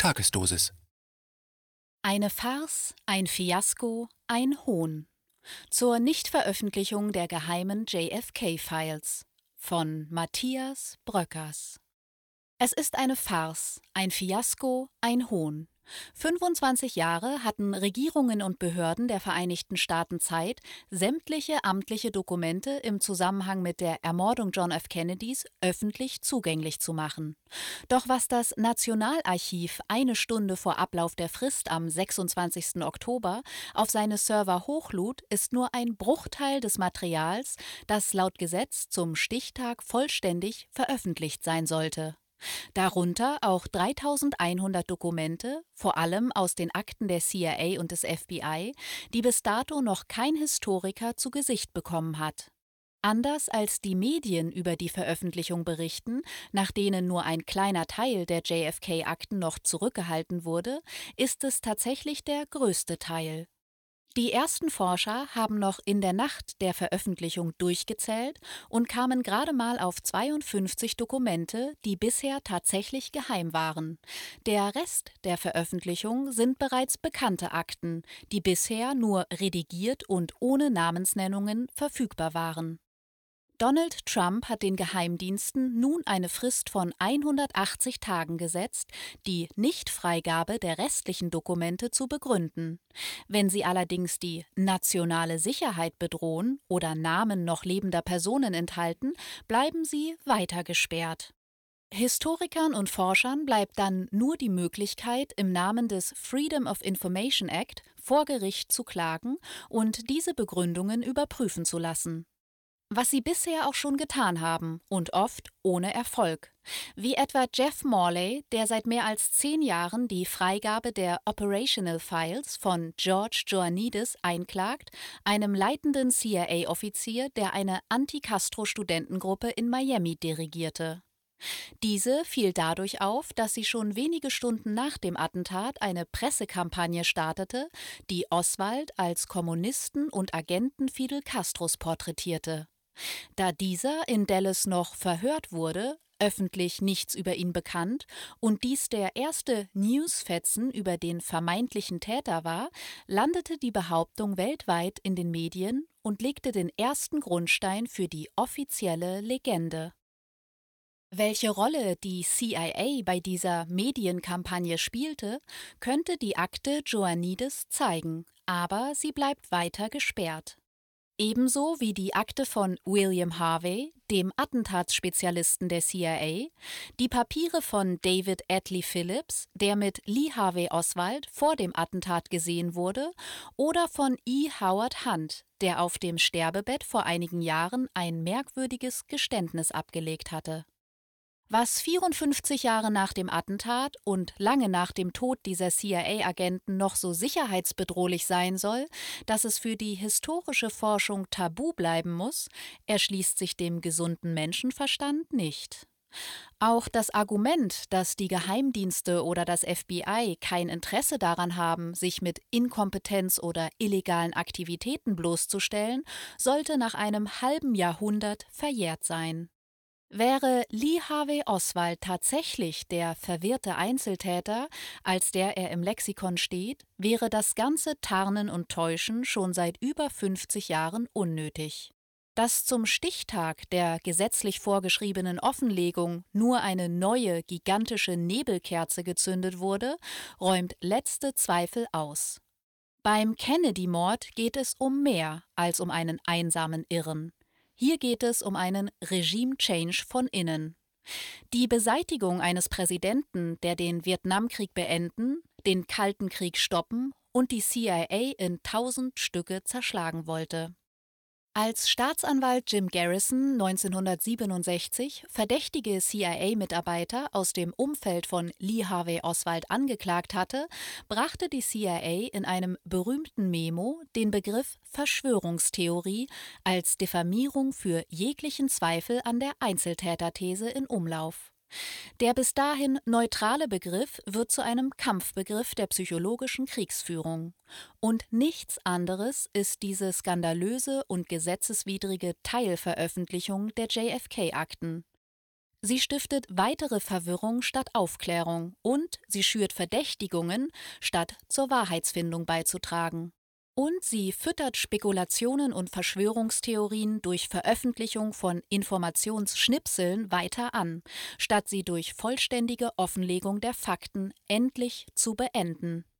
Tagesdosis. Eine Farce, ein Fiasko, ein Hohn. Zur Nichtveröffentlichung der geheimen JFK-Files von Matthias Bröckers. Es ist eine Farce, ein Fiasko, ein Hohn. 25 Jahre hatten Regierungen und Behörden der Vereinigten Staaten Zeit, sämtliche amtliche Dokumente im Zusammenhang mit der Ermordung John F. Kennedys öffentlich zugänglich zu machen. Doch was das Nationalarchiv eine Stunde vor Ablauf der Frist am 26. Oktober auf seine Server hochlud, ist nur ein Bruchteil des Materials, das laut Gesetz zum Stichtag vollständig veröffentlicht sein sollte. Darunter auch 3100 Dokumente, vor allem aus den Akten der CIA und des FBI, die bis dato noch kein Historiker zu Gesicht bekommen hat. Anders als die Medien über die Veröffentlichung berichten, nach denen nur ein kleiner Teil der JFK-Akten noch zurückgehalten wurde, ist es tatsächlich der größte Teil. Die ersten Forscher haben noch in der Nacht der Veröffentlichung durchgezählt und kamen gerade mal auf 52 Dokumente, die bisher tatsächlich geheim waren. Der Rest der Veröffentlichung sind bereits bekannte Akten, die bisher nur redigiert und ohne Namensnennungen verfügbar waren. Donald Trump hat den Geheimdiensten nun eine Frist von 180 Tagen gesetzt, die Nichtfreigabe der restlichen Dokumente zu begründen. Wenn sie allerdings die nationale Sicherheit bedrohen oder Namen noch lebender Personen enthalten, bleiben sie weiter gesperrt. Historikern und Forschern bleibt dann nur die Möglichkeit, im Namen des Freedom of Information Act vor Gericht zu klagen und diese Begründungen überprüfen zu lassen. Was sie bisher auch schon getan haben und oft ohne Erfolg. Wie etwa Jeff Morley, der seit mehr als 10 Jahren die Freigabe der Operational Files von George Ioannidis einklagt, einem leitenden CIA-Offizier, der eine Anti-Castro-Studentengruppe in Miami dirigierte. Diese fiel dadurch auf, dass sie schon wenige Stunden nach dem Attentat eine Pressekampagne startete, die Oswald als Kommunisten und Agenten Fidel Castros porträtierte. Da dieser in Dallas noch verhört wurde, öffentlich nichts über ihn bekannt und dies der erste Newsfetzen über den vermeintlichen Täter war, landete die Behauptung weltweit in den Medien und legte den ersten Grundstein für die offizielle Legende. Welche Rolle die CIA bei dieser Medienkampagne spielte, könnte die Akte Ioannidis zeigen, aber sie bleibt weiter gesperrt. Ebenso wie die Akte von William Harvey, dem Attentatsspezialisten der CIA, die Papiere von David Atlee Phillips, der mit Lee Harvey Oswald vor dem Attentat gesehen wurde, oder von E. Howard Hunt, der auf dem Sterbebett vor einigen Jahren ein merkwürdiges Geständnis abgelegt hatte. Was 54 Jahre nach dem Attentat und lange nach dem Tod dieser CIA-Agenten noch so sicherheitsbedrohlich sein soll, dass es für die historische Forschung tabu bleiben muss, erschließt sich dem gesunden Menschenverstand nicht. Auch das Argument, dass die Geheimdienste oder das FBI kein Interesse daran haben, sich mit Inkompetenz oder illegalen Aktivitäten bloßzustellen, sollte nach einem halben Jahrhundert verjährt sein. Wäre Lee Harvey Oswald tatsächlich der verwirrte Einzeltäter, als der er im Lexikon steht, wäre das ganze Tarnen und Täuschen schon seit über 50 Jahren unnötig. Dass zum Stichtag der gesetzlich vorgeschriebenen Offenlegung nur eine neue, gigantische Nebelkerze gezündet wurde, räumt letzte Zweifel aus. Beim Kennedy-Mord geht es um mehr als um einen einsamen Irren. Hier geht es um einen Regime-Change von innen. Die Beseitigung eines Präsidenten, der den Vietnamkrieg beenden, den Kalten Krieg stoppen und die CIA in 1000 Stücke zerschlagen wollte. Als Staatsanwalt Jim Garrison 1967 verdächtige CIA-Mitarbeiter aus dem Umfeld von Lee Harvey Oswald angeklagt hatte, brachte die CIA in einem berühmten Memo den Begriff Verschwörungstheorie als Diffamierung für jeglichen Zweifel an der Einzeltäterthese in Umlauf. Der bis dahin neutrale Begriff wird zu einem Kampfbegriff der psychologischen Kriegsführung. Und nichts anderes ist diese skandalöse und gesetzeswidrige Teilveröffentlichung der JFK-Akten. Sie stiftet weitere Verwirrung statt Aufklärung und sie schürt Verdächtigungen, statt zur Wahrheitsfindung beizutragen. Und sie füttert Spekulationen und Verschwörungstheorien durch Veröffentlichung von Informationsschnipseln weiter an, statt sie durch vollständige Offenlegung der Fakten endlich zu beenden.